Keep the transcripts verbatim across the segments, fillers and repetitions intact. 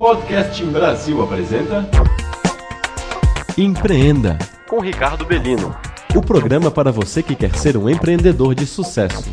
Podcast Brasil apresenta Empreenda, com Ricardo Bellino. O programa para você que quer ser um empreendedor de sucesso.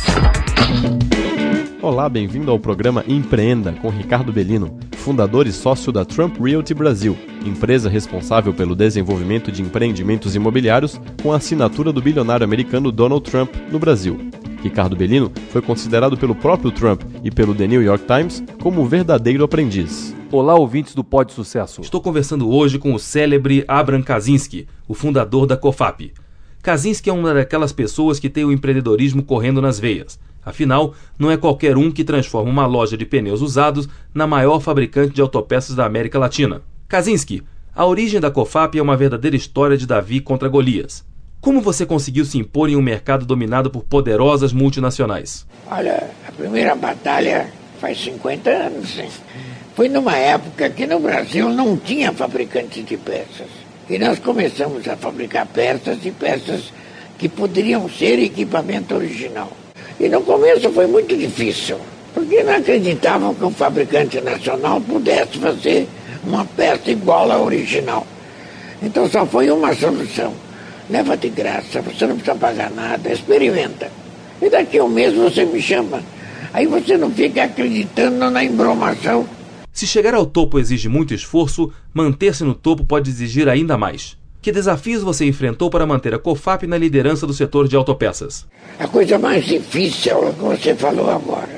Olá, bem-vindo ao programa Empreenda, com Ricardo Bellino, fundador e sócio da Trump Realty Brasil, empresa responsável pelo desenvolvimento de empreendimentos imobiliários com a assinatura do bilionário americano Donald Trump no Brasil. Ricardo Bellino foi considerado pelo próprio Trump e pelo The New York Times como um verdadeiro aprendiz. Olá, ouvintes do Pod Sucesso. Estou conversando hoje com o célebre Abram Kaczynski, o fundador da Cofap. Kaczynski é uma daquelas pessoas que tem o empreendedorismo correndo nas veias. Afinal, não é qualquer um que transforma uma loja de pneus usados na maior fabricante de autopeças da América Latina. Kaczynski, a origem da Cofap é uma verdadeira história de Davi contra Golias. Como você conseguiu se impor em um mercado dominado por poderosas multinacionais? Olha, a primeira batalha faz cinquenta anos. Hein? Foi numa época que no Brasil não tinha fabricante de peças. E nós começamos a fabricar peças e peças que poderiam ser equipamento original. E no começo foi muito difícil, porque não acreditavam que um fabricante nacional pudesse fazer uma peça igual à original. Então só foi uma solução. Leva de graça, você não precisa pagar nada, experimenta. E daqui a um mês você me chama. Aí você não fica acreditando na embromação. Se chegar ao topo exige muito esforço, manter-se no topo pode exigir ainda mais. Que desafios você enfrentou para manter a Cofap na liderança do setor de autopeças? A coisa mais difícil é o que você falou agora.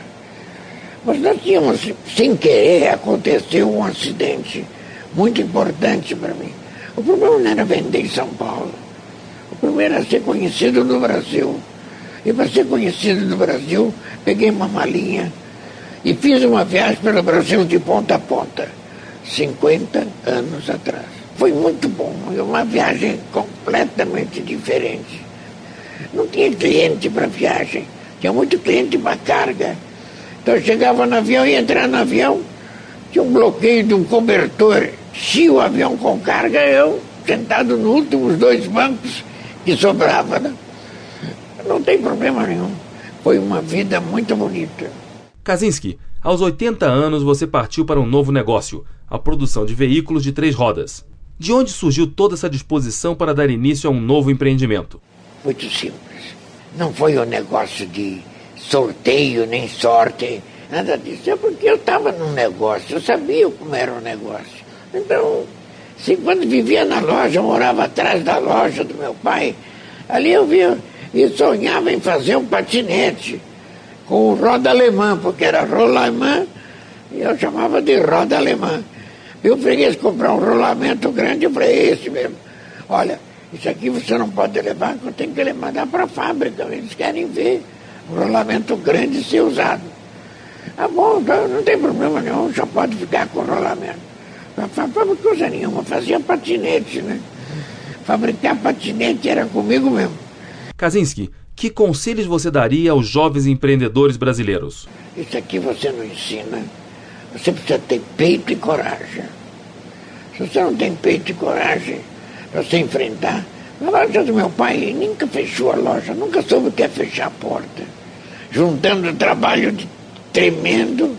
Mas nós tínhamos, sem querer, aconteceu um acidente muito importante para mim. O problema não era vender em São Paulo. O primeiro era ser conhecido no Brasil. E para ser conhecido no Brasil, peguei uma malinha e fiz uma viagem pelo Brasil de ponta a ponta, cinquenta anos atrás. Foi muito bom, uma viagem completamente diferente. Não tinha cliente para viagem, tinha muito cliente para carga. Então eu chegava no avião e entrar no avião, tinha um bloqueio de um cobertor, se o avião com carga, eu sentado nos últimos dois bancos que sobrava, né? Não tem problema nenhum. Foi uma vida muito bonita. Kaczynski, aos oitenta anos você partiu para um novo negócio, a produção de veículos de três rodas. De onde surgiu toda essa disposição para dar início a um novo empreendimento? Muito simples. Não foi um negócio de sorteio, nem sorte, nada disso. É porque eu estava num negócio, eu sabia como era o negócio. Então, se quando vivia na loja, eu morava atrás da loja do meu pai, ali eu via e sonhava em fazer um patinete com roda alemã, porque era rola alemã e eu chamava de roda alemã. E o freguês comprar um rolamento grande, eu falei, é esse mesmo. Olha, isso aqui você não pode levar, eu tenho que ele mandar para a fábrica, eles querem ver um rolamento grande ser usado. Ah, bom, não tem problema nenhum, só pode ficar com o rolamento. Não fazia coisa nenhuma, fazia patinete, né? Fabricar patinete era comigo mesmo. Kaczynski, que conselhos você daria aos jovens empreendedores brasileiros? Isso aqui você não ensina. Você precisa ter peito e coragem. Se você não tem peito e coragem para se enfrentar... Na loja do meu pai nunca fechou a loja, nunca soube o que é fechar a porta. Juntando trabalho de tremendo,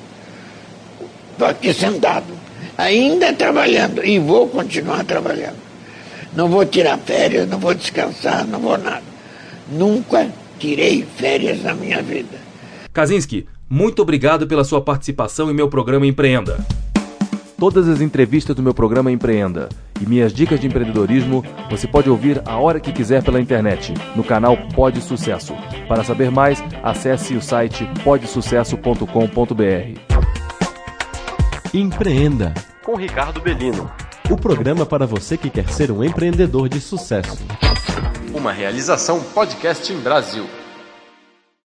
estou aqui sentado, ainda trabalhando, e vou continuar trabalhando. Não vou tirar férias, não vou descansar, não vou nada. Nunca tirei férias na minha vida. Kaczynski, muito obrigado pela sua participação em meu programa Empreenda. Todas as entrevistas do meu programa Empreenda e minhas dicas de empreendedorismo você pode ouvir a hora que quiser pela internet, no canal Pod Sucesso. Para saber mais, acesse o site pod sucesso ponto com ponto b r. Empreenda, com Ricardo Bellino. O programa para você que quer ser um empreendedor de sucesso. Uma realização Podcast Brasil.